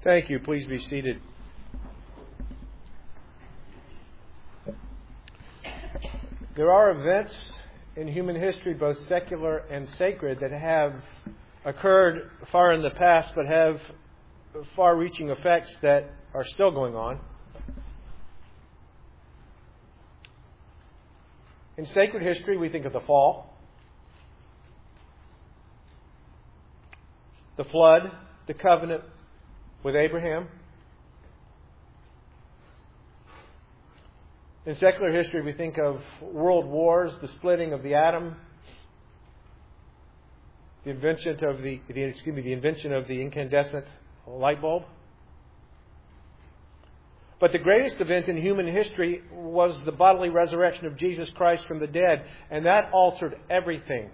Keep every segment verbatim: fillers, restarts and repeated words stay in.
Thank you. Please be seated. There are events in human history, both secular and sacred, that have occurred far in the past but have far-reaching effects that are still going on. In sacred history, we think of the fall, the flood, the covenant with Abraham. In secular history, we think of world wars, the splitting of the atom, the invention of the, the excuse me, the invention of the incandescent light bulb. But the greatest event in human history was the bodily resurrection of Jesus Christ from the dead, and that altered everything,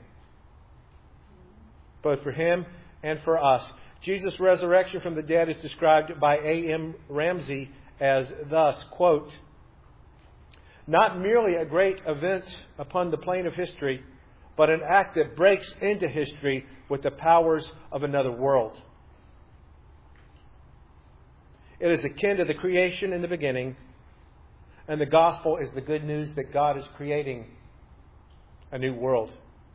both for Him and for us. Jesus' resurrection from the dead is described by A M Ramsey as thus, quote, "Not merely a great event upon the plane of history, but an act that breaks into history with the powers of another world. It is akin to the creation in the beginning, and the gospel is the good news that God is creating a new world."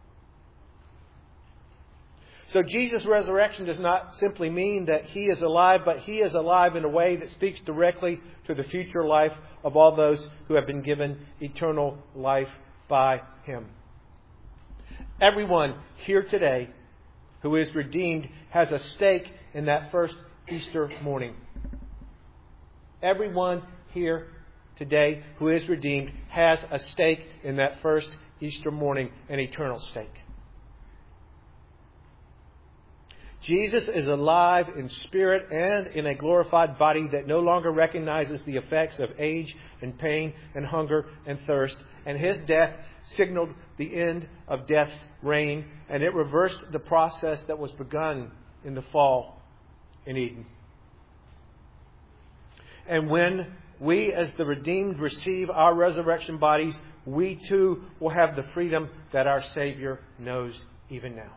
So Jesus' resurrection does not simply mean that He is alive, but He is alive in a way that speaks directly to the future life of all those who have been given eternal life by Him. Everyone here today who is redeemed has a stake in that first Easter morning. Everyone here today who is redeemed has a stake in that first Easter morning, an eternal stake. Jesus is alive in spirit and in a glorified body that no longer recognizes the effects of age and pain and hunger and thirst. And His death signaled the end of death's reign, and it reversed the process that was begun in the fall in Eden. And when we as the redeemed receive our resurrection bodies, we too will have the freedom that our Savior knows even now.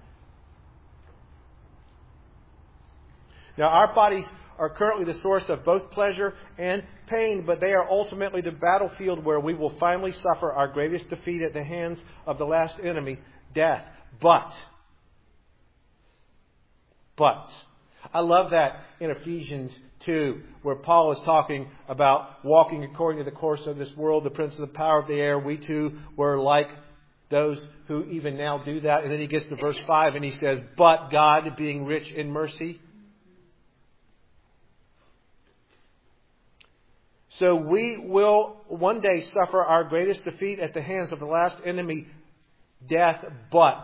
Now, our bodies are currently the source of both pleasure and pain, but they are ultimately the battlefield where we will finally suffer our greatest defeat at the hands of the last enemy, death. But, but, I love that in Ephesians two, where Paul is talking about walking according to the course of this world, the prince of the power of the air. We too were like those who even now do that. And then he gets to verse five and he says, "But God, being rich in mercy." So we will one day suffer our greatest defeat at the hands of the last enemy, death, but,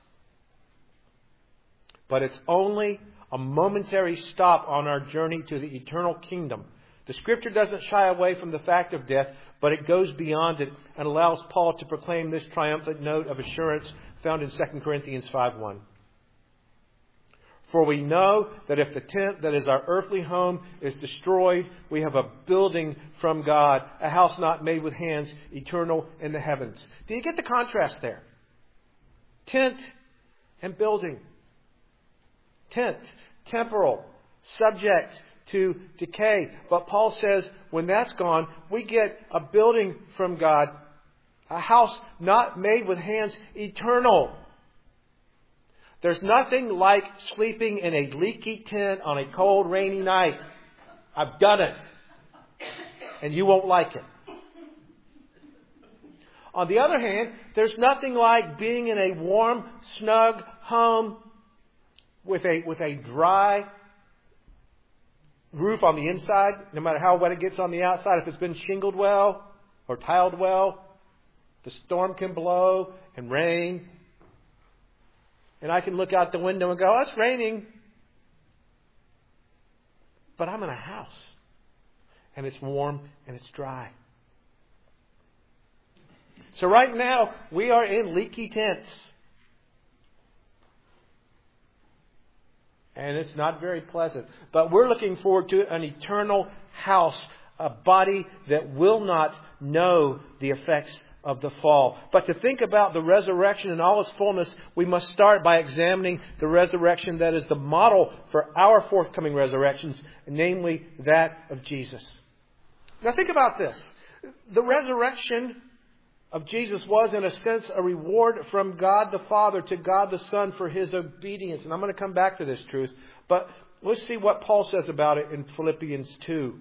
but it's only a momentary stop on our journey to the eternal kingdom. The Scripture doesn't shy away from the fact of death, but it goes beyond it and allows Paul to proclaim this triumphant note of assurance found in Second Corinthians five one. "For we know that if the tent that is our earthly home is destroyed, we have a building from God, a house not made with hands, eternal in the heavens." Do you get the contrast there? Tent and building. Tent, temporal, subject to decay. But Paul says when that's gone, we get a building from God, a house not made with hands, eternal. There's nothing like sleeping in a leaky tent on a cold, rainy night. I've done it. And you won't like it. On the other hand, there's nothing like being in a warm, snug home with a, with a dry roof on the inside, no matter how wet it gets on the outside. If it's been shingled well or tiled well, the storm can blow and rain. And I can look out the window and go, "Oh, it's raining." But I'm in a house. And it's warm and it's dry. So right now, we are in leaky tents. And it's not very pleasant. But we're looking forward to an eternal house. A body that will not know the effects of the fall. But to think about the resurrection in all its fullness, we must start by examining the resurrection that is the model for our forthcoming resurrections, namely that of Jesus. Now think about this. The resurrection of Jesus was, in a sense, a reward from God the Father to God the Son for His obedience. And I'm going to come back to this truth. But let's see what Paul says about it in Philippians two.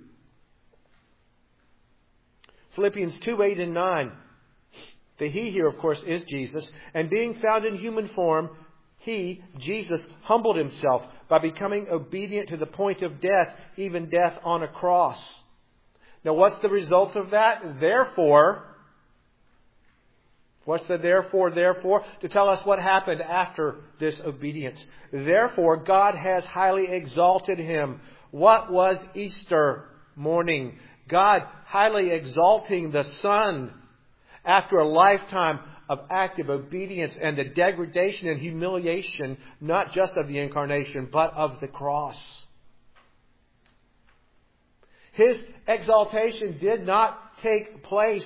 Philippians two, eight and nine. The He here, of course, is Jesus. And being found in human form, He, Jesus, humbled Himself by becoming obedient to the point of death, even death on a cross. Now, what's the result of that? Therefore, what's the therefore, therefore? To tell us what happened after this obedience. Therefore, God has highly exalted Him. What was Easter morning? God highly exalting the Son after a lifetime of active obedience and the degradation and humiliation, not just of the incarnation, but of the cross. His exaltation did not take place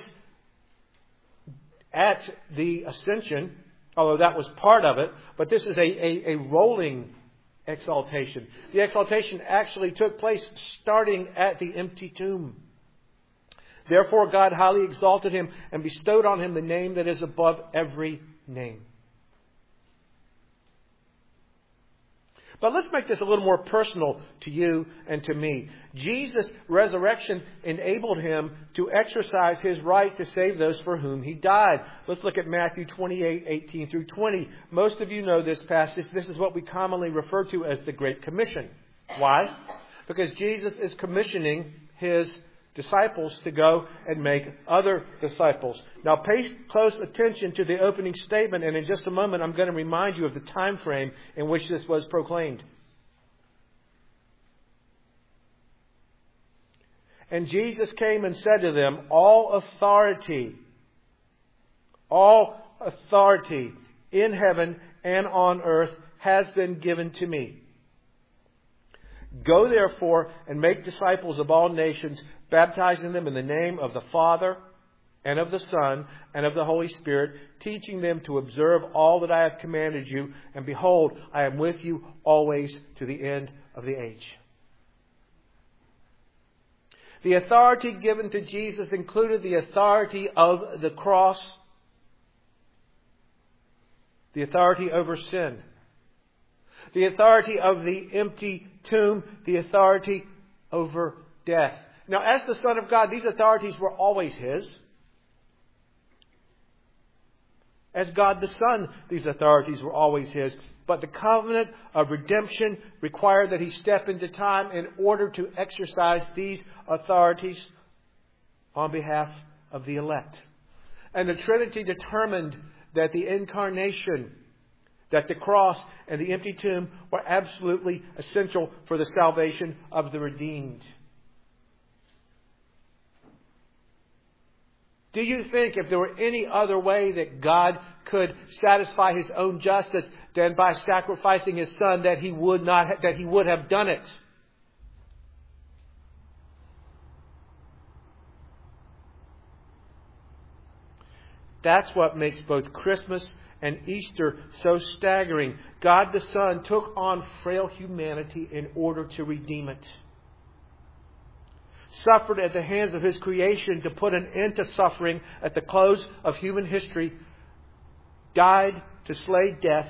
at the ascension, although that was part of it, but this is a, a, a rolling exaltation. The exaltation actually took place starting at the empty tomb. Therefore, God highly exalted Him and bestowed on Him the name that is above every name. But let's make this a little more personal to you and to me. Jesus' resurrection enabled Him to exercise His right to save those for whom He died. Let's look at Matthew twenty-eight, eighteen through twenty. Most of you know this passage. This is what we commonly refer to as the Great Commission. Why? Because Jesus is commissioning His disciples to go and make other disciples. Now pay close attention to the opening statement, and in just a moment I'm going to remind you of the time frame in which this was proclaimed. And Jesus came and said to them, all authority, all authority in heaven and on earth has been given to me. Go therefore and make disciples of all nations, baptizing them in the name of the Father and of the Son and of the Holy Spirit, teaching them to observe all that I have commanded you. And behold, I am with you always to the end of the age. The authority given to Jesus included the authority of the cross, the authority over sin, the authority of the empty tomb, the authority over death. Now, as the Son of God, these authorities were always His. As God the Son, these authorities were always His. But the covenant of redemption required that He step into time in order to exercise these authorities on behalf of the elect. And the Trinity determined that the incarnation, that the cross and the empty tomb were absolutely essential for the salvation of the redeemed. Do you think if there were any other way that God could satisfy His own justice than by sacrificing His Son, that He would not, that He would have done it? That's what makes both Christmas and Easter so staggering. God the Son took on frail humanity in order to redeem it. Suffered at the hands of His creation to put an end to suffering at the close of human history. Died to slay death.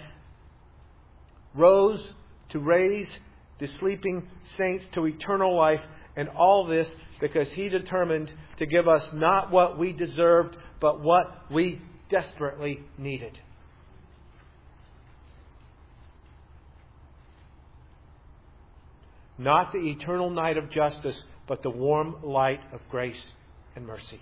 Rose to raise the sleeping saints to eternal life. And all this because He determined to give us not what we deserved, but what we desperately needed. Not the eternal night of justice, but the warm light of grace and mercy.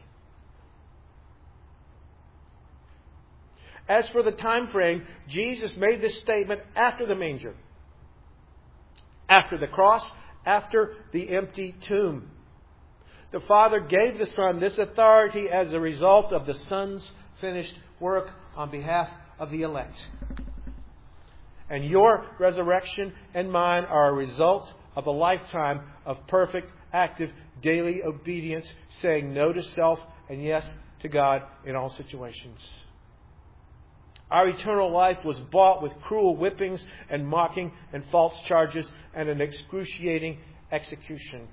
As for the time frame, Jesus made this statement after the manger, after the cross, after the empty tomb. The Father gave the Son this authority as a result of the Son's finished work on behalf of the elect. And your resurrection and mine are a result of a lifetime of perfect, active, daily obedience, saying no to self and yes to God in all situations. Our eternal life was bought with cruel whippings and mocking and false charges and an excruciating execution.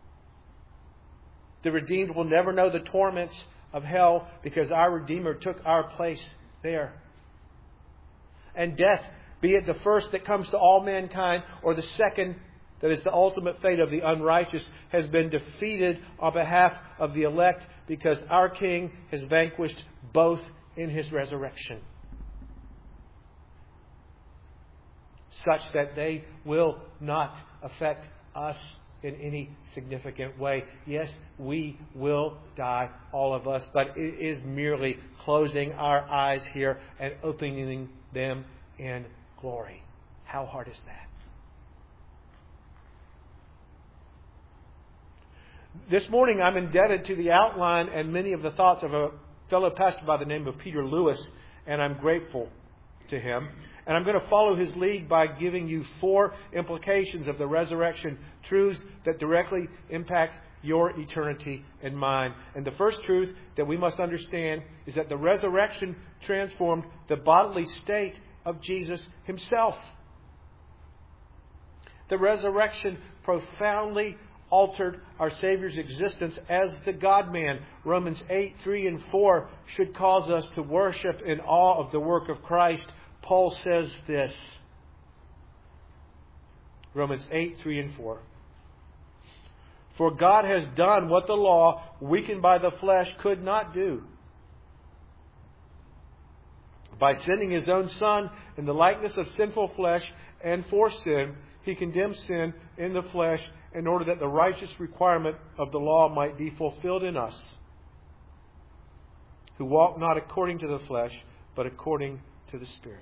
The redeemed will never know the torments of hell because our Redeemer took our place there. And death, be it the first that comes to all mankind or the second that is the ultimate fate of the unrighteous, has been defeated on behalf of the elect because our King has vanquished both in His resurrection, such that they will not affect us in any significant way. Yes, we will die, all of us, but it is merely closing our eyes here and opening them in glory. How hard is that? This morning I'm indebted to the outline and many of the thoughts of a fellow pastor by the name of Peter Lewis, and I'm grateful to him. And I'm going to follow his lead by giving you four implications of the resurrection, truths that directly impact your eternity and mine. And the first truth that we must understand is that the resurrection transformed the bodily state of Jesus Himself. The resurrection profoundly altered our Savior's existence as the God-man. Romans eight, three and four should cause us to worship in awe of the work of Christ. Paul says this. Romans eight, three and four. For God has done what the law, weakened by the flesh, could not do. By sending His own Son in the likeness of sinful flesh, and for sin, He condemned sin in the flesh in order that the righteous requirement of the law might be fulfilled in us, who walk not according to the flesh, but according to the Spirit.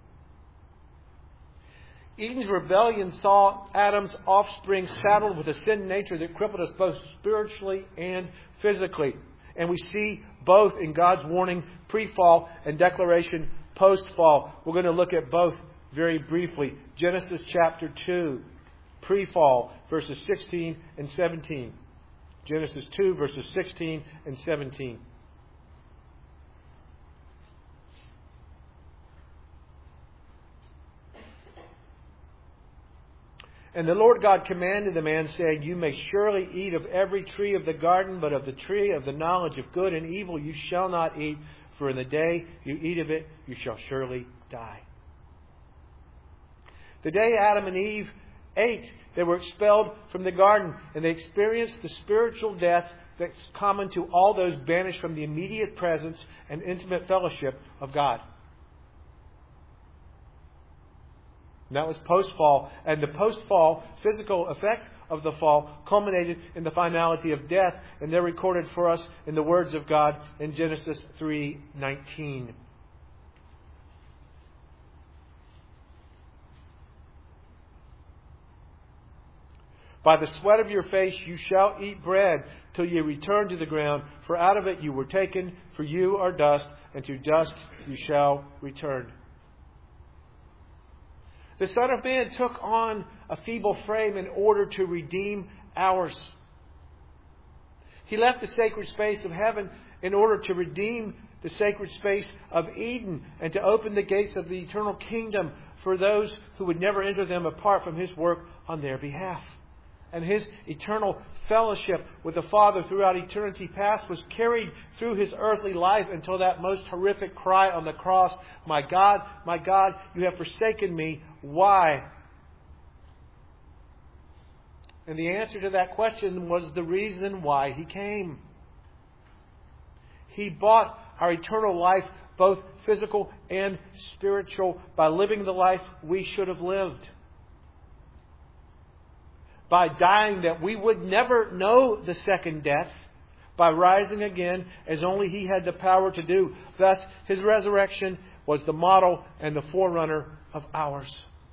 Eden's rebellion saw Adam's offspring saddled with a sin nature that crippled us both spiritually and physically. And we see both in God's warning pre-fall and declaration post-fall. We're going to look at both very briefly. Genesis chapter two, pre-fall, verses sixteen and seventeen. Genesis two, verses sixteen and seventeen. And the Lord God commanded the man, saying, You may surely eat of every tree of the garden, but of the tree of the knowledge of good and evil you shall not eat, for in the day you eat of it you shall surely die. The day Adam and Eve ate, they were expelled from the garden, and they experienced the spiritual death that's common to all those banished from the immediate presence and intimate fellowship of God. And that was post-fall. And the post-fall physical effects of the fall culminated in the finality of death. And they're recorded for us in the words of God in Genesis three nineteen. By the sweat of your face you shall eat bread till you return to the ground. For out of it you were taken, for you are dust, and to dust you shall return. The Son of Man took on a feeble frame in order to redeem ours. He left the sacred space of heaven in order to redeem the sacred space of Eden and to open the gates of the eternal kingdom for those who would never enter them apart from His work on their behalf. And His eternal fellowship with the Father throughout eternity past was carried through His earthly life until that most horrific cry on the cross, My God, my God, you have forsaken me. Why? And the answer to that question was the reason why He came. He bought our eternal life, both physical and spiritual, by living the life we should have lived. By dying that we would never know the second death, by rising again as only He had the power to do. Thus, His resurrection was the model and the forerunner of ours.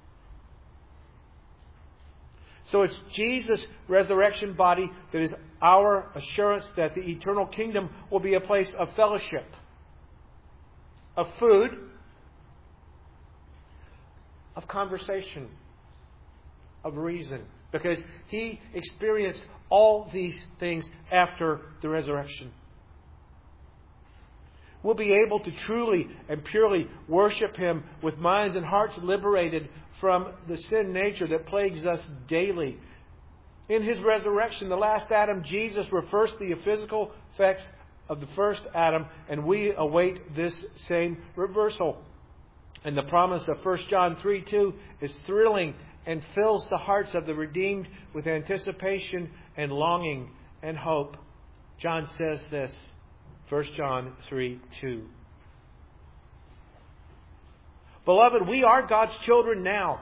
So it's Jesus' resurrection body that is our assurance that the eternal kingdom will be a place of fellowship, of food, of conversation, of reason. Because He experienced all these things after the resurrection. We'll be able to truly and purely worship Him with minds and hearts liberated from the sin nature that plagues us daily. In His resurrection, the last Adam, Jesus reversed the physical effects of the first Adam, and we await this same reversal. And the promise of First John three two is thrilling and fills the hearts of the redeemed with anticipation and longing and hope. John says this, First John three two. Beloved, we are God's children now.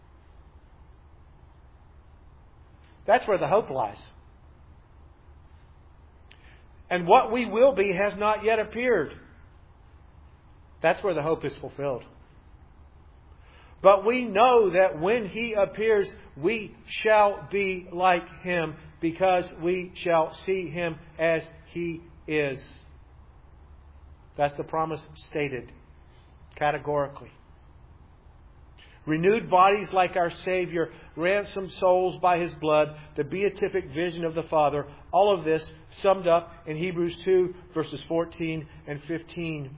That's where the hope lies. And what we will be has not yet appeared. That's where the hope is fulfilled. But we know that when He appears, we shall be like Him, because we shall see Him as He is. That's the promise stated categorically. Renewed bodies like our Savior, ransomed souls by His blood, the beatific vision of the Father, all of this summed up in Hebrews two, verses fourteen and fifteen.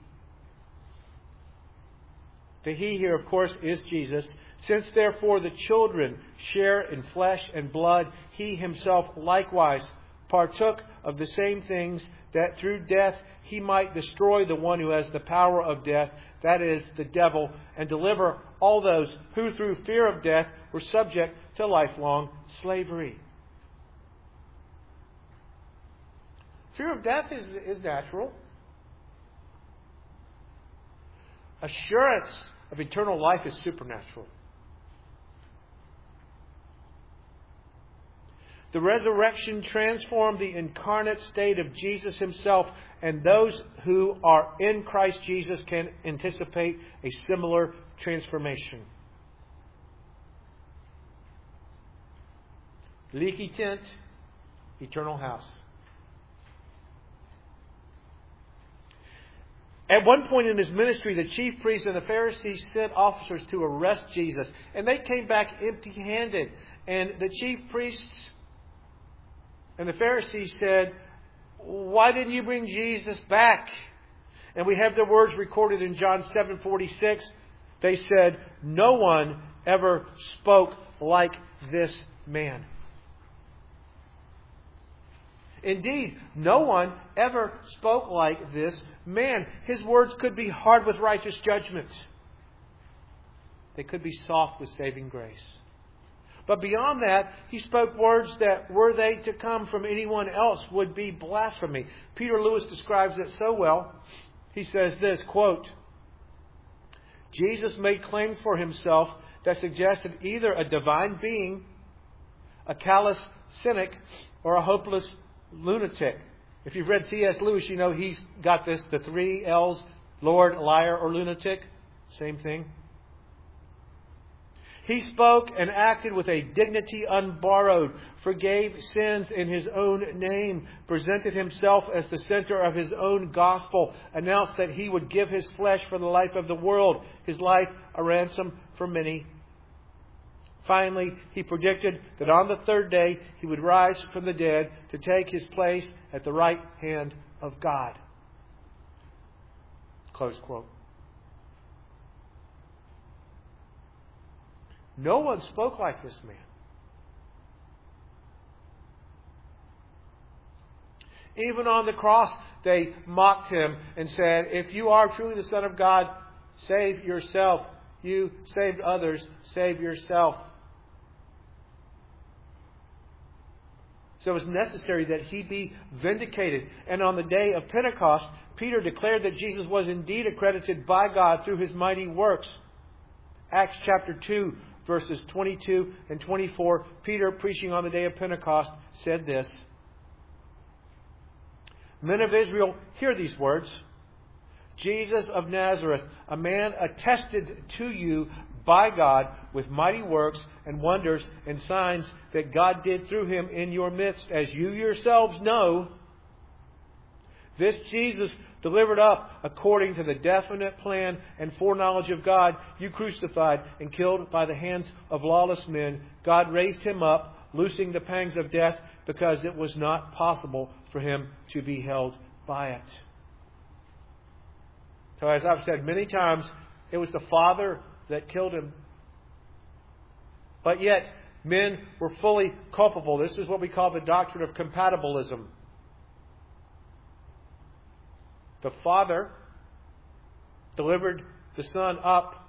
The He here, of course, is Jesus. Since therefore the children share in flesh and blood, He Himself likewise partook of the same things, that through death He might destroy the one who has the power of death, that is, the devil, and deliver all those who through fear of death were subject to lifelong slavery. Fear of death is, is natural. Assurance of eternal life is supernatural. The resurrection transformed the incarnate state of Jesus Himself, and those who are in Christ Jesus can anticipate a similar transformation. Leaky tent, eternal house. At one point in His ministry, the chief priests and the Pharisees sent officers to arrest Jesus, and they came back empty-handed. And the chief priests and the Pharisees said, "Why didn't you bring Jesus back?" And we have their words recorded in John seven forty-six. They said, "No one ever spoke like this man." Indeed, no one ever spoke like this man. His words could be hard with righteous judgment. They could be soft with saving grace. But beyond that, He spoke words that, were they to come from anyone else, would be blasphemy. Peter Lewis describes it so well. He says this, quote, "Jesus made claims for Himself that suggested either a divine being, a callous cynic, or a hopeless lunatic." If you've read C S Lewis, you know he's got this, the three L's, Lord, liar, or lunatic. Same thing. He spoke and acted with a dignity unborrowed, forgave sins in His own name, presented Himself as the center of His own gospel, announced that He would give His flesh for the life of the world, His life a ransom for many. Finally, He predicted that on the third day He would rise from the dead to take His place at the right hand of God. Close quote. No one spoke like this man. Even on the cross, they mocked Him and said, "If you are truly the Son of God, save yourself. You saved others, save yourself." So it was necessary that He be vindicated. And on the day of Pentecost, Peter declared that Jesus was indeed accredited by God through His mighty works. Acts chapter two, verses twenty-two and twenty-four, Peter, preaching on the day of Pentecost, said this, "Men of Israel, hear these words. Jesus of Nazareth, a man attested to you by God with mighty works and wonders and signs that God did through Him in your midst, as you yourselves know. This Jesus, delivered up according to the definite plan and foreknowledge of God, you crucified and killed by the hands of lawless men. God raised Him up, loosing the pangs of death, because it was not possible for Him to be held by it." So as I've said many times, it was the Father that killed him. But yet, men were fully culpable. This is what we call the doctrine of compatibilism. The Father delivered the Son up.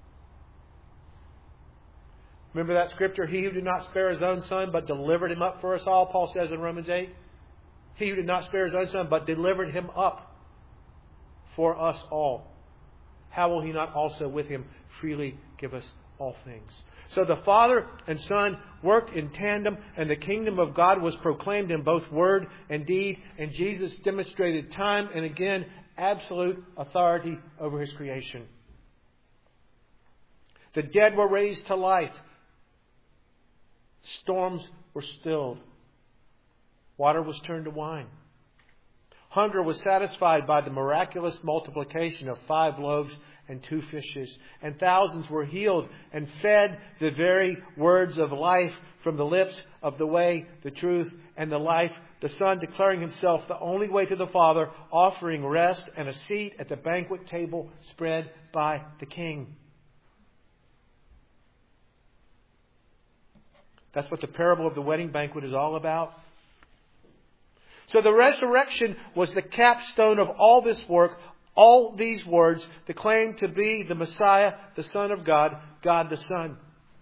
Remember that scripture? He who did not spare his own Son, but delivered him up for us all, Paul says in Romans eight. He who did not spare his own Son, but delivered him up for us all. How will he not also with him freely give us all things? So the Father and Son worked in tandem, and the kingdom of God was proclaimed in both word and deed, and Jesus demonstrated time and again absolute authority over His creation. The dead were raised to life. Storms were stilled. Water was turned to wine. Hunger was satisfied by the miraculous multiplication of five loaves and two fishes. And thousands were healed and fed the very words of life from the lips of the way, the truth, and the life. The Son declaring Himself the only way to the Father, offering rest and a seat at the banquet table spread by the King. That's what the parable of the wedding banquet is all about. So the resurrection was the capstone of all this work, all these words, the claim to be the Messiah, the Son of God, God the Son.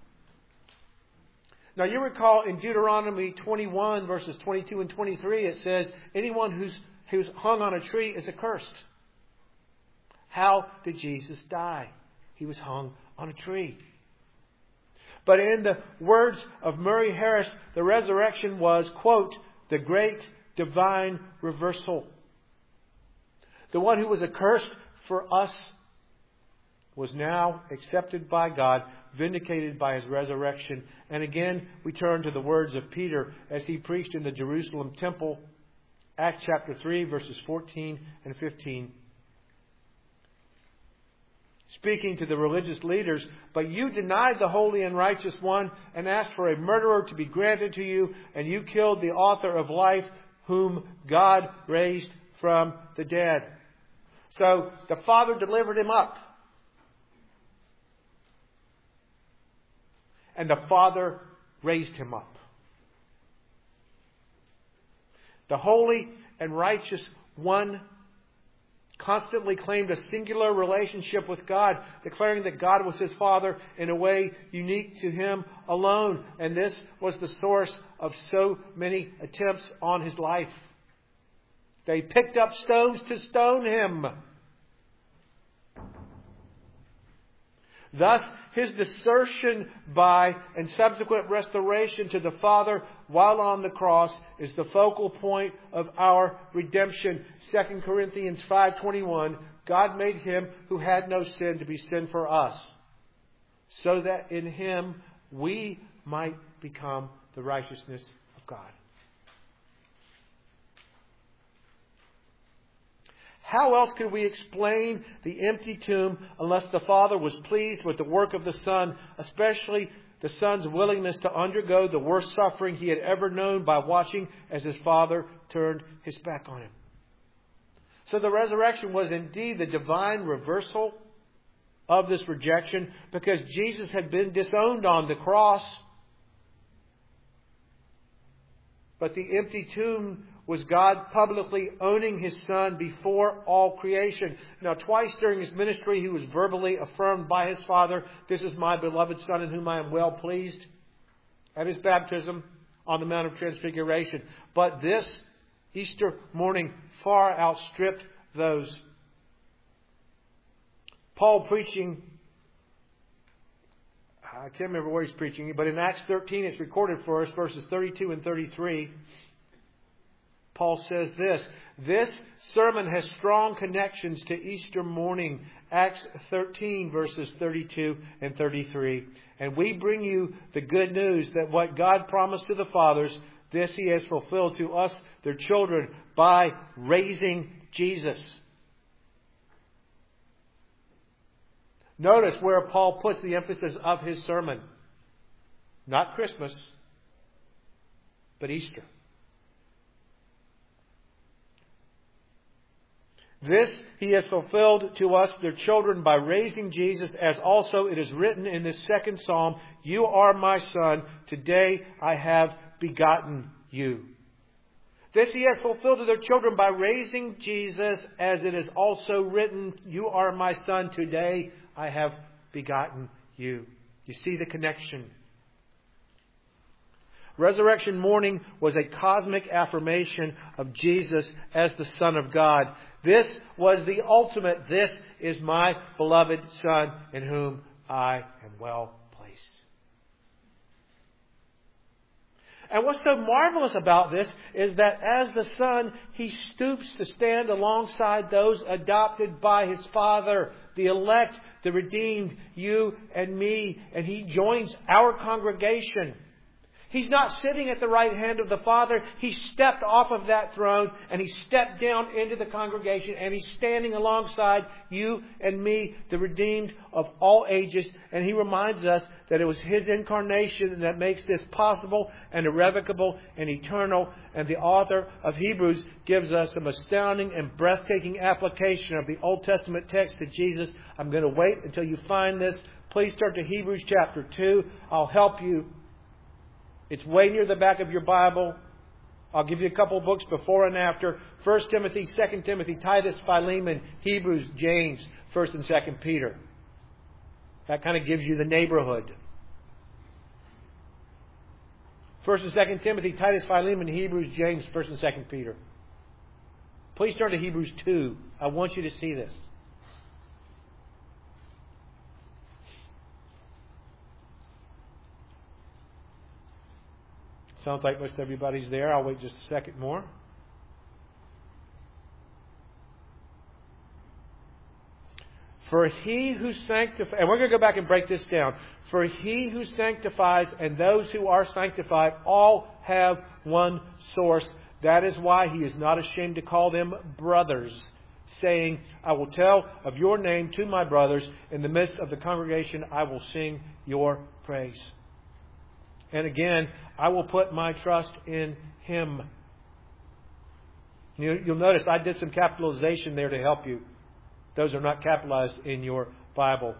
Now you recall in Deuteronomy twenty-one, verses twenty-two and twenty-three, it says, anyone who's, who's hung on a tree is accursed. How did Jesus die? He was hung on a tree. But in the words of Murray Harris, the resurrection was, quote, the great divine reversal. The one who was accursed for us was now accepted by God, vindicated by His resurrection. And again, we turn to the words of Peter as he preached in the Jerusalem temple, Acts chapter three, verses fourteen and fifteen. Speaking to the religious leaders, but you denied the holy and righteous one and asked for a murderer to be granted to you, and you killed the author of life, whom God raised from the dead. So the Father delivered Him up. And the Father raised Him up. The holy and righteous one constantly claimed a singular relationship with God, declaring that God was His Father in a way unique to Him alone. And this was the source of so many attempts on His life. They picked up stones to stone Him. Thus, His desertion by and subsequent restoration to the Father while on the cross is the focal point of our redemption. Second Corinthians five twenty-one, God made Him who had no sin to be sin for us, so that in Him we might become the righteousness of God. How else could we explain the empty tomb unless the Father was pleased with the work of the Son, especially the Son's willingness to undergo the worst suffering He had ever known by watching as His Father turned His back on Him? So the resurrection was indeed the divine reversal of this rejection, because Jesus had been disowned on the cross. But the empty tomb was God publicly owning His Son before all creation. Now, twice during His ministry, He was verbally affirmed by His Father, "This is my beloved Son in whom I am well pleased," at His baptism on the Mount of Transfiguration. But this Easter morning far outstripped those. Paul preaching, I can't remember where he's preaching, but in Acts thirteen it's recorded for us, verses thirty-two and thirty-three. Paul says this, "This sermon has strong connections to Easter morning," Acts thirteen, verses thirty-two and thirty-three. "And we bring you the good news that what God promised to the fathers, this He has fulfilled to us, their children, by raising Jesus." Notice where Paul puts the emphasis of his sermon. Not Christmas, but Easter. This He has fulfilled to us, their children, by raising Jesus, as also it is written in this second psalm, You are my Son, today I have begotten you. This He has fulfilled to their children by raising Jesus, as it is also written, You are my Son, today I have begotten you. You see the connection. Resurrection morning was a cosmic affirmation of Jesus as the Son of God. This was the ultimate, this is my beloved Son in whom I am well placed. And what's so marvelous about this is that as the Son, He stoops to stand alongside those adopted by His Father, the elect, the redeemed, you and me, and He joins our congregation. He's not sitting at the right hand of the Father. He stepped off of that throne and He stepped down into the congregation and He's standing alongside you and me, the redeemed of all ages. And He reminds us that it was His incarnation that makes this possible and irrevocable and eternal. And the author of Hebrews gives us some astounding and breathtaking application of the Old Testament text to Jesus. I'm going to wait until you find this. Please turn to Hebrews chapter two. I'll help you. It's way near the back of your Bible. I'll give you a couple of books before and after. First Timothy, Second Timothy, Titus, Philemon, Hebrews, James, First and Second Peter. That kind of gives you the neighborhood. First and Second Timothy, Titus, Philemon, Hebrews, James, First and Second Peter. Please turn to Hebrews two. I want you to see this. Sounds like most everybody's there. I'll wait just a second more. For He who sanctifies, and we're going to go back and break this down. For He who sanctifies and those who are sanctified all have one source. That is why He is not ashamed to call them brothers, saying, I will tell of your name to my brothers. In the midst of the congregation I will sing your praise. And again, I will put my trust in Him. You'll notice I did some capitalization there to help you. Those are not capitalized in your Bible.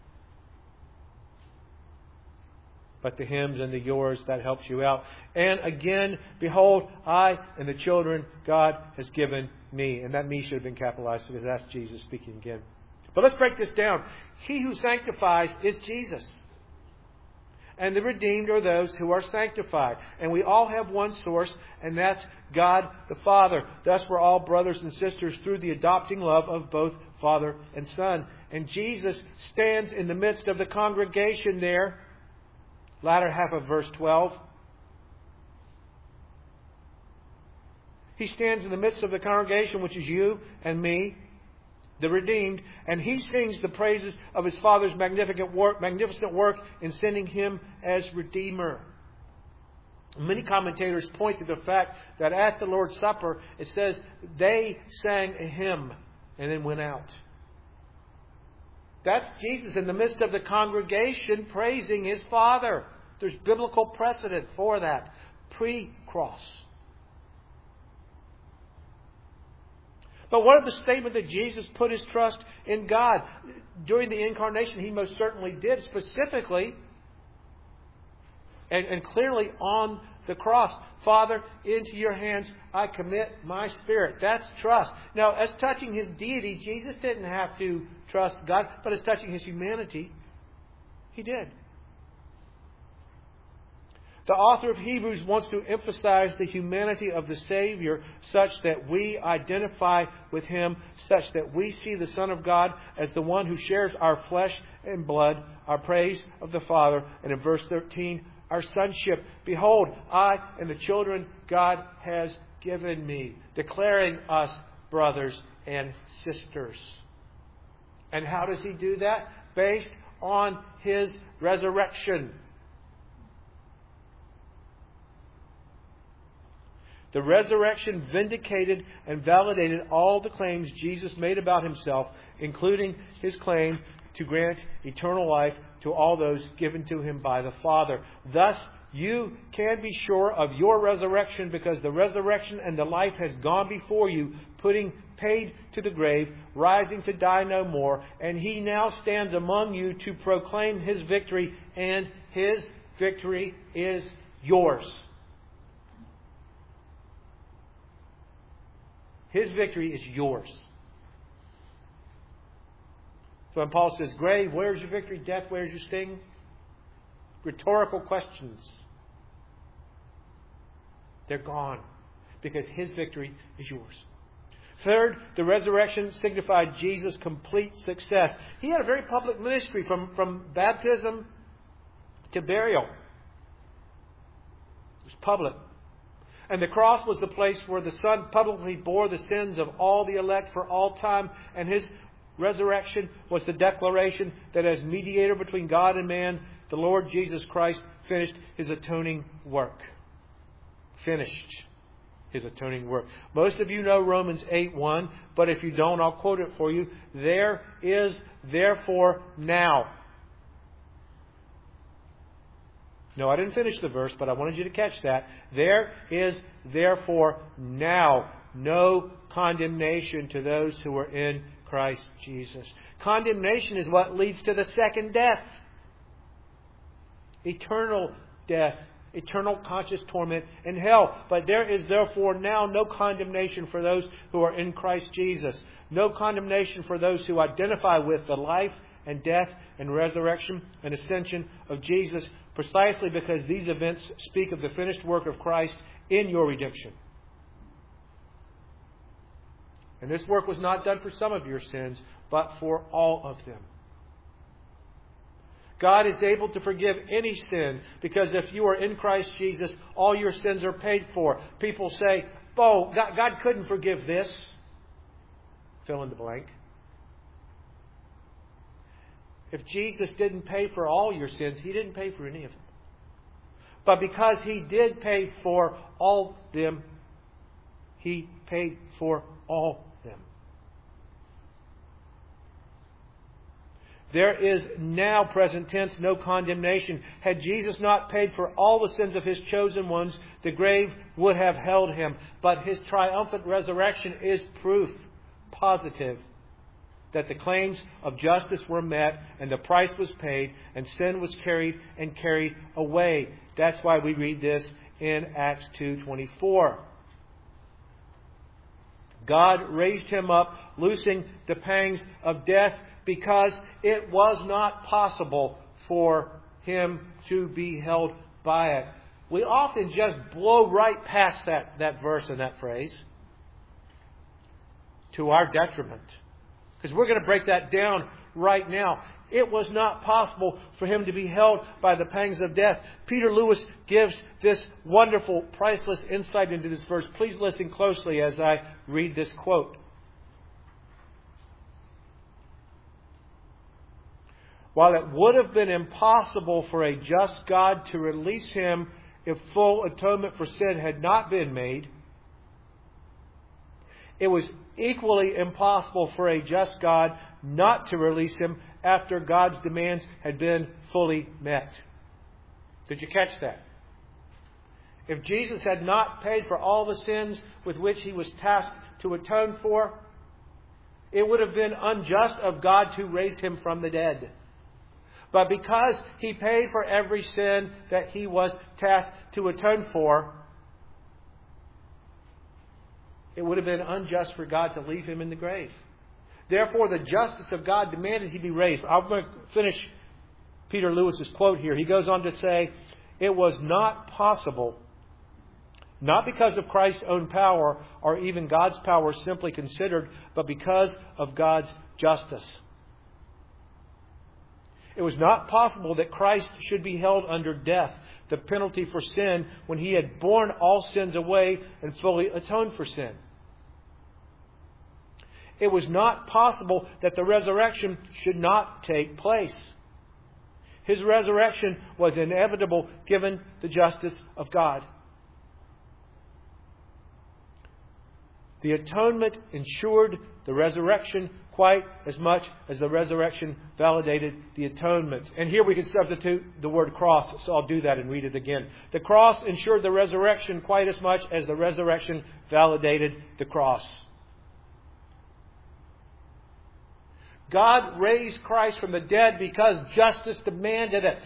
But the hymns and the yours, that helps you out. And again, behold, I and the children God has given me. And that me should have been capitalized because that's Jesus speaking again. But let's break this down. He who sanctifies is Jesus. And the redeemed are those who are sanctified. And we all have one source, and that's God the Father. Thus we're all brothers and sisters through the adopting love of both Father and Son. And Jesus stands in the midst of the congregation there. Latter half of verse twelve. He stands in the midst of the congregation, which is you and me, the redeemed, and He sings the praises of His Father's magnificent work, magnificent work in sending Him as Redeemer. Many commentators point to the fact that at the Lord's Supper, it says they sang a hymn and then went out. That's Jesus in the midst of the congregation praising His Father. There's biblical precedent for that. Pre-cross. But what of the statement that Jesus put His trust in God? During the incarnation, He most certainly did, specifically and, and clearly on the cross. Father, into your hands I commit my spirit. That's trust. Now, as touching His deity, Jesus didn't have to trust God, but as touching His humanity, He did. The author of Hebrews wants to emphasize the humanity of the Savior such that we identify with Him, such that we see the Son of God as the one who shares our flesh and blood, our praise of the Father. And in verse thirteen, our sonship. Behold, I and the children God has given me, declaring us brothers and sisters. And how does He do that? Based on His resurrection. The resurrection vindicated and validated all the claims Jesus made about Himself, including His claim to grant eternal life to all those given to Him by the Father. Thus, You can be sure of your resurrection because the resurrection and the life has gone before you, putting paid to the grave, rising to die no more. And He now stands among you to proclaim His victory, and His victory is yours. His victory is yours. So when Paul says, grave, where's your victory? Death, where's your sting? Rhetorical questions. They're gone because His victory is yours. Third, the resurrection signified Jesus' complete success. He had a very public ministry from, from baptism to burial. It was public. And the cross was the place where the Son publicly bore the sins of all the elect for all time. And His resurrection was the declaration that as mediator between God and man, the Lord Jesus Christ finished His atoning work. Finished His atoning work. Most of you know Romans eight one, but if you don't, I'll quote it for you. There is therefore now. No, I didn't finish the verse, but I wanted you to catch that. There is therefore now no condemnation to those who are in Christ Jesus. Condemnation is what leads to the second death. Eternal death. Eternal conscious torment in hell. But there is therefore now no condemnation for those who are in Christ Jesus. No condemnation for those who identify with the life and death and resurrection and ascension of Jesus, precisely because these events speak of the finished work of Christ in your redemption. And this work was not done for some of your sins, but for all of them. God is able to forgive any sin because if you are in Christ Jesus, all your sins are paid for. People say, oh, God, God couldn't forgive this. Fill in the blank. If Jesus didn't pay for all your sins, He didn't pay for any of them. But because He did pay for all of them, He paid for all them. There is now, present tense, no condemnation. Had Jesus not paid for all the sins of His chosen ones, the grave would have held Him. But His triumphant resurrection is proof positive that the claims of justice were met and the price was paid and sin was carried and carried away. That's why we read this in Acts two twenty-four. God raised Him up, loosing the pangs of death, because it was not possible for Him to be held by it. We often just blow right past that, that verse and that phrase to our detriment. Because we're going to break that down right now. It was not possible for Him to be held by the pangs of death. Peter Lewis gives this wonderful, priceless insight into this verse. Please listen closely as I read this quote. While it would have been impossible for a just God to release Him if full atonement for sin had not been made, it was equally impossible for a just God not to release Him after God's demands had been fully met. Did you catch that? If Jesus had not paid for all the sins with which He was tasked to atone for, it would have been unjust of God to raise Him from the dead. But because He paid for every sin that He was tasked to atone for, it would have been unjust for God to leave Him in the grave. Therefore, the justice of God demanded He be raised. I'm going to finish Peter Lewis's quote here. He goes on to say, it was not possible, not because of Christ's own power or even God's power simply considered, but because of God's justice. It was not possible that Christ should be held under death, the penalty for sin, when He had borne all sins away and fully atoned for sin. It was not possible that the resurrection should not take place. His resurrection was inevitable given the justice of God. The atonement ensured the resurrection quite as much as the resurrection validated the atonement. And here we can substitute the word cross, so I'll do that and read it again. The cross ensured the resurrection quite as much as the resurrection validated the cross. God raised Christ from the dead because justice demanded it.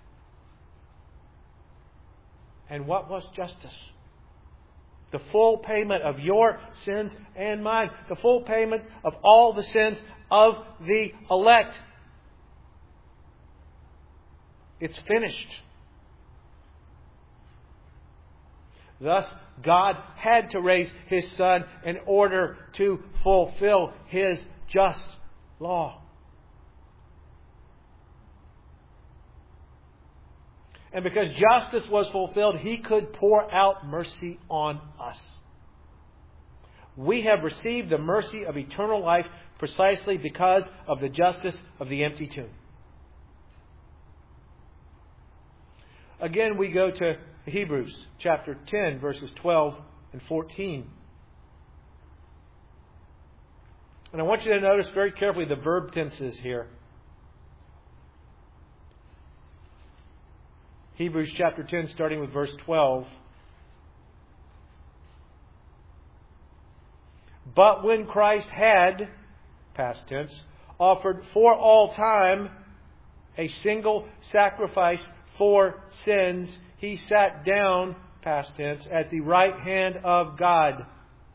And what was justice? The full payment of your sins and mine. The full payment of all the sins of the elect. It's finished. Thus, God had to raise His Son in order to fulfill His just law. And because justice was fulfilled, He could pour out mercy on us. We have received the mercy of eternal life precisely because of the justice of the empty tomb. Again, we go to Hebrews chapter ten, verses twelve and fourteen. And I want you to notice very carefully the verb tenses here. Hebrews chapter ten, starting with verse twelve. But when Christ had, past tense, offered for all time a single sacrifice for sins, He sat down, past tense, at the right hand of God.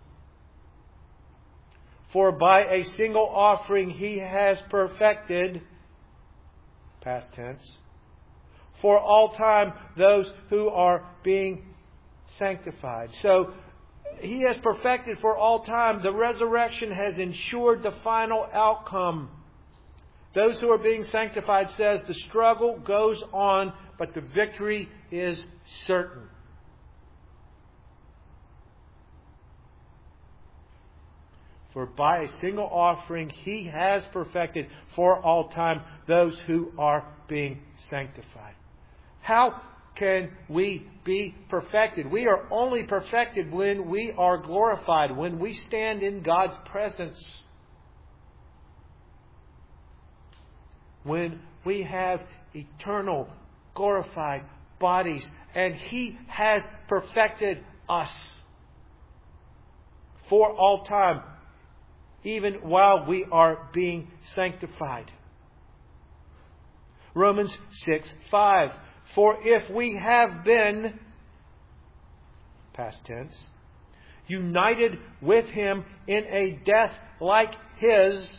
For by a single offering He has perfected, past tense, for all time those who are being sanctified. So He has perfected for all time. The resurrection has ensured the final outcome. Those who are being sanctified says the struggle goes on, but the victory is certain. For by a single offering He has perfected for all time those who are being sanctified. How can we be perfected? We are only perfected when we are glorified, when we stand in God's presence. When we have eternal, glorified bodies. And He has perfected us for all time, even while we are being sanctified. Romans six five. For if we have been, past tense, united with Him in a death like His,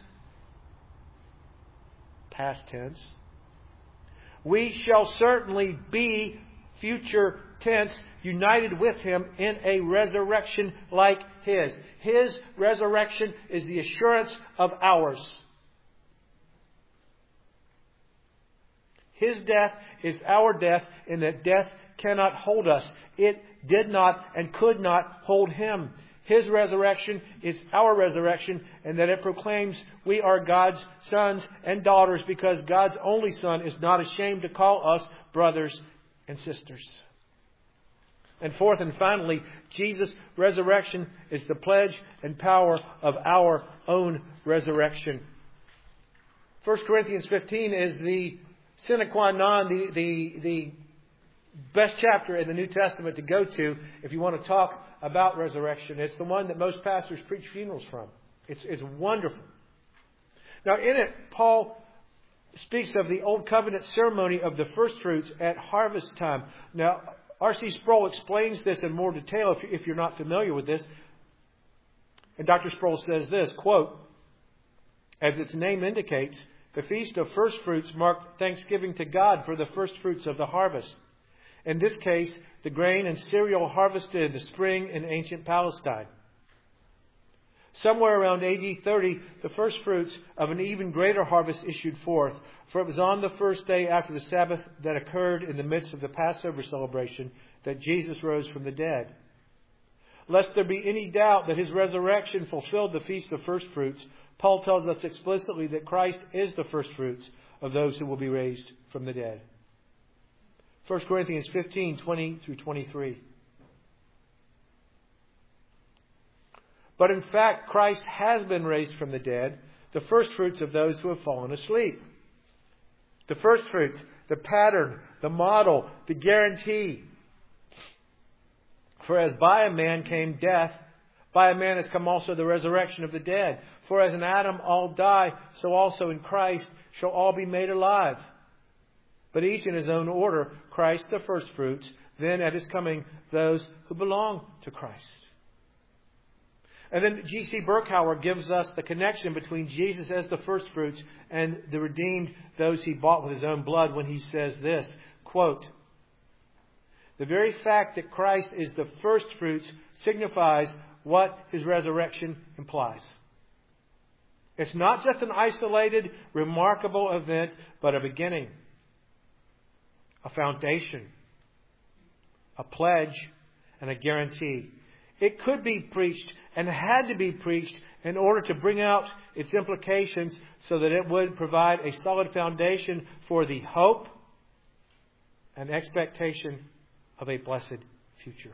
past tense, we shall certainly be, future tense, united with Him in a resurrection like His. His resurrection is the assurance of ours. His death is our death, in that death cannot hold us. It did not and could not hold Him. His resurrection is our resurrection, and that it proclaims we are God's sons and daughters, because God's only Son is not ashamed to call us brothers and sisters. And fourth and finally, Jesus' resurrection is the pledge and power of our own resurrection. First Corinthians fifteen is the sine qua non, the, the, the best chapter in the New Testament to go to if you want to talk about resurrection. It's the one that most pastors preach funerals from. It's, it's wonderful. Now in it, Paul speaks of the Old Covenant ceremony of the first fruits at harvest time. Now, R C Sproul explains this in more detail if, if you're not familiar with this. And Doctor Sproul says this, quote, as its name indicates, the Feast of First Fruits marked thanksgiving to God for the first fruits of the harvest. In this case, the grain and cereal harvested in the spring in ancient Palestine. Somewhere around A D thirty, the first fruits of an even greater harvest issued forth, for it was on the first day after the Sabbath that occurred in the midst of the Passover celebration that Jesus rose from the dead. Lest there be any doubt that His resurrection fulfilled the Feast of First Fruits, Paul tells us explicitly that Christ is the first fruits of those who will be raised from the dead. First Corinthians fifteen, twenty through twenty-three. But in fact, Christ has been raised from the dead, the first fruits of those who have fallen asleep. The first fruits, the pattern, the model, the guarantee. For as by a man came death, by a man has come also the resurrection of the dead. For as in Adam all die, so also in Christ shall all be made alive. But each in his own order, Christ the firstfruits, then at his coming those who belong to Christ. And then G C Berkhauer gives us the connection between Jesus as the firstfruits and the redeemed, those he bought with his own blood, when he says this, quote, "The very fact that Christ is the firstfruits signifies what his resurrection implies. It's not just an isolated, remarkable event, but a beginning, a foundation, a pledge, and a guarantee. It could be preached and had to be preached in order to bring out its implications so that it would provide a solid foundation for the hope and expectation of a blessed future."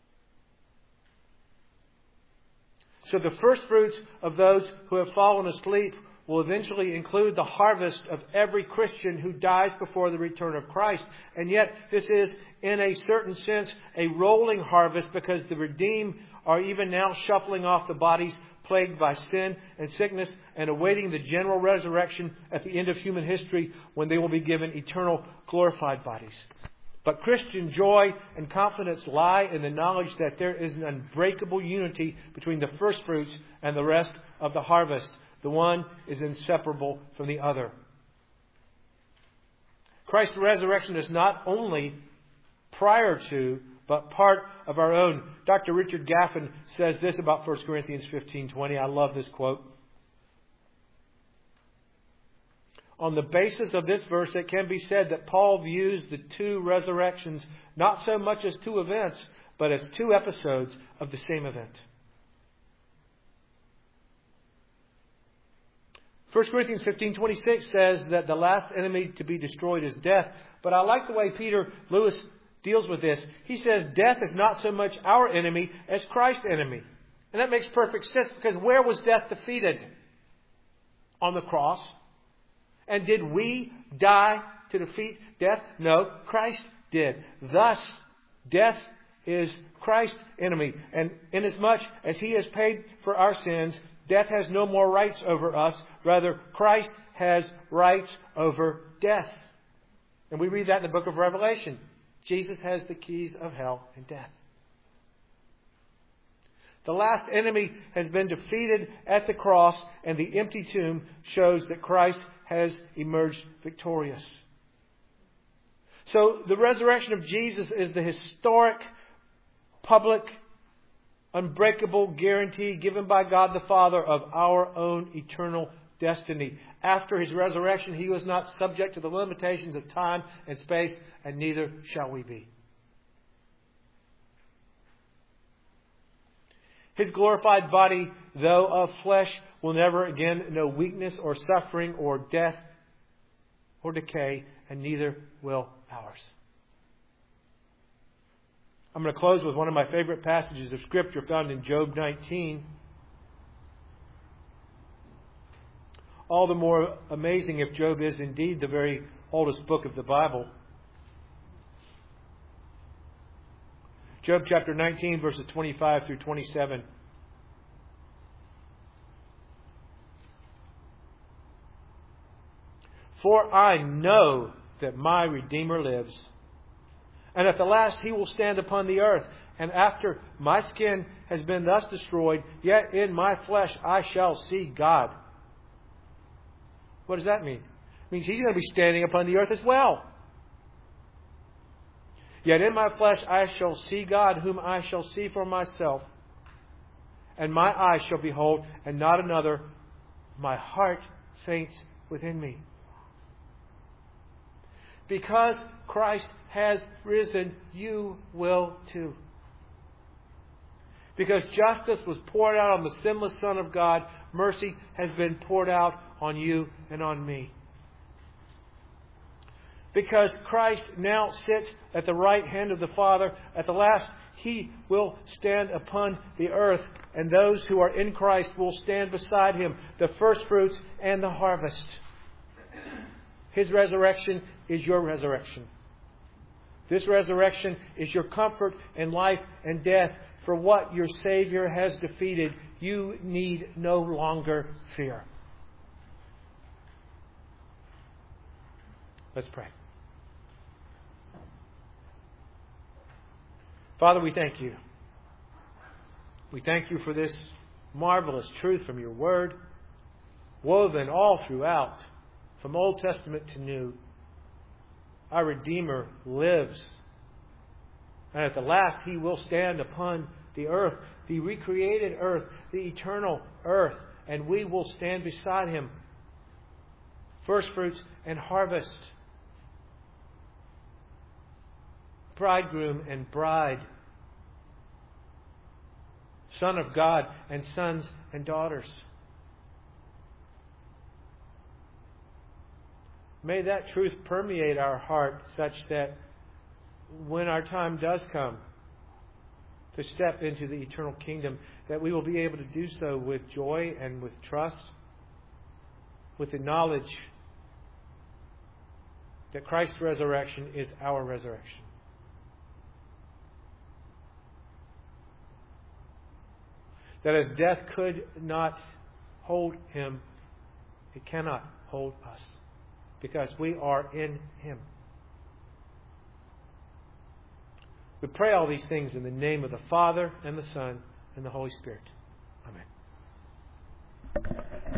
So the first fruits of those who have fallen asleep will eventually include the harvest of every Christian who dies before the return of Christ. And yet this is, in a certain sense, a rolling harvest, because the redeemed are even now shuffling off the bodies plagued by sin and sickness and awaiting the general resurrection at the end of human history, when they will be given eternal glorified bodies. But Christian joy and confidence lie in the knowledge that there is an unbreakable unity between the first fruits and the rest of the harvest. The one is inseparable from the other. Christ's resurrection is not only prior to, but part of our own. Doctor Richard Gaffin says this about First Corinthians fifteen twenty. I love this quote. On the basis of this verse, it can be said that Paul views the two resurrections not so much as two events, but as two episodes of the same event. First Corinthians fifteen twenty-six says that the last enemy to be destroyed is death. But I like the way Peter Lewis deals with this. He says death is not so much our enemy as Christ's enemy. And that makes perfect sense, because where was death defeated? On the cross. And did we die to defeat death? No, Christ did. Thus, death is Christ's enemy. And inasmuch as he has paid for our sins, death has no more rights over us. Rather, Christ has rights over death. And we read that in the book of Revelation. Jesus has the keys of hell and death. The last enemy has been defeated at the cross, and the empty tomb shows that Christ has emerged victorious. So the resurrection of Jesus is the historic, public, unbreakable guarantee given by God the Father of our own eternal destiny. After his resurrection, he was not subject to the limitations of time and space, and neither shall we be. His glorified body, though of flesh, will never again know weakness or suffering or death or decay, and neither will ours. I'm going to close with one of my favorite passages of Scripture found in Job nineteen. All the more amazing if Job is indeed the very oldest book of the Bible. Job chapter nineteen, verses twenty-five through twenty-seven. For I know that my Redeemer lives, and at the last he will stand upon the earth. And after my skin has been thus destroyed, yet in my flesh I shall see God. What does that mean? It means he's going to be standing upon the earth as well. Yet in my flesh I shall see God, whom I shall see for myself. And my eyes shall behold, and not another. My heart faints within me. Because Christ has risen, you will too. Because justice was poured out on the sinless Son of God, mercy has been poured out on you and on me. Because Christ now sits at the right hand of the Father, at the last He will stand upon the earth, and those who are in Christ will stand beside Him, the first fruits and the harvest. His resurrection is your resurrection. This resurrection is your comfort in life and death. For what your Savior has defeated, you need no longer fear. Let's pray. Father, we thank You. We thank You for this marvelous truth from Your Word, woven all throughout, from Old Testament to New. Our Redeemer lives. And at the last, He will stand upon the earth, the recreated earth, the eternal earth, and we will stand beside Him. First fruits and harvest. Bridegroom and bride. Son of God and sons and daughters. May that truth permeate our heart such that when our time does come to step into the eternal kingdom, that we will be able to do so with joy and with trust, with the knowledge that Christ's resurrection is our resurrection. That as death could not hold Him, it cannot hold us, because we are in Him. We pray all these things in the name of the Father, and the Son, and the Holy Spirit. Amen.